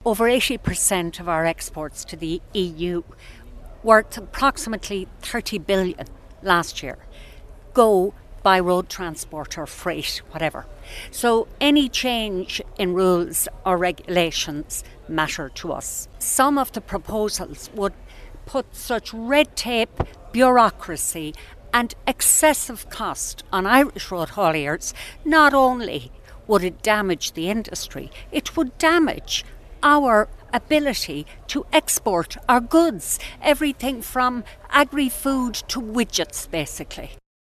over 80% of our exports to the EU, worth approximately 30 billion last year, go by road transport or freight, whatever. So any change in rules or regulations matter to us. Some of the proposals would put such red tape, bureaucracy and excessive cost on Irish road hauliers. Not only would it damage the industry, it would damage our ability to export our goods, everything from agri-food to widgets basically.